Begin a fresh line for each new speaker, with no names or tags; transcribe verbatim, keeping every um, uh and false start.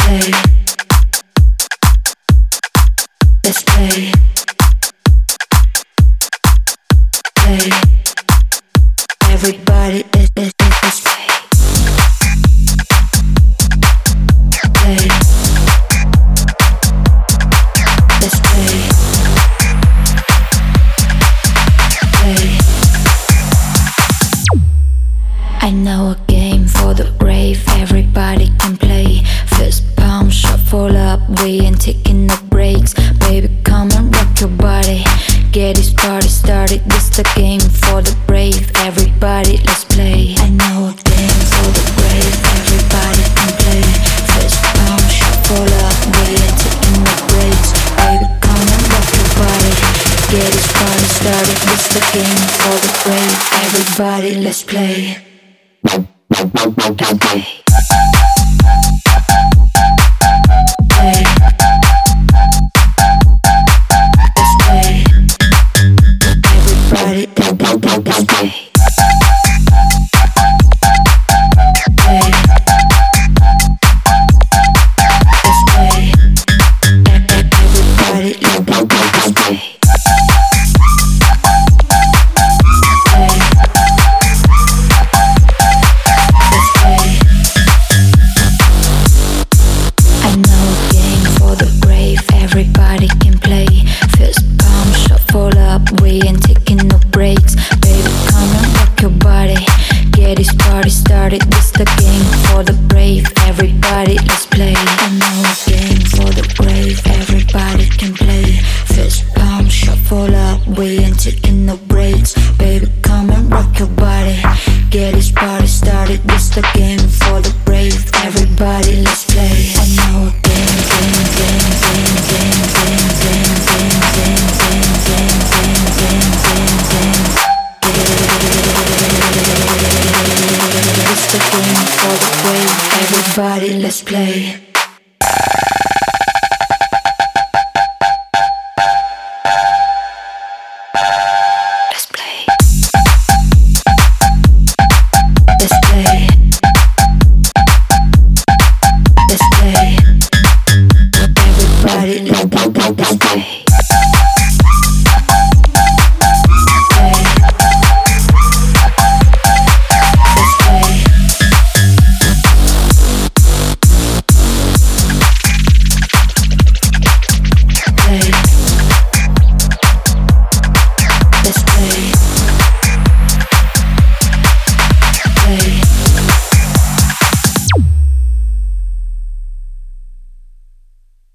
play. Let's play. Play. Everybody is is is play. Play. Let's play. Play. I know a game for the brave, everybody can play. Fist pump, shuffle up, we ain't taking no breaks. Baby, come and rock your body. Get this party started, this the game for the brave. Everybody, let's play. I know a game for the brave, everybody can play. Fist pump, shuffle up, we ain't taking no breaks. Baby, come and rock your body. Get this party started, this the game for the brave. Everybody, let's play. Okay. Play. Let's play. Everybody, let's play. Play. Let's play. Everybody, let's play. Everybody can play. Fist pump, shuffle up, we ain't taking no breaks. Baby, come and rock your body. Get this party started, this the game for the brave. Everybody, let's play. I know a game for the brave. Everybody can play. Fist pump, shuffle up, we ain't taking no breaks. Baby, come and rock your body. Get this party started, this the game for the brave. Everybody, let's play. I know a game, game, game, game, game, game, game, game, game, game, game, game, game, game, game. It's the game for the brave. Everybody, let's play.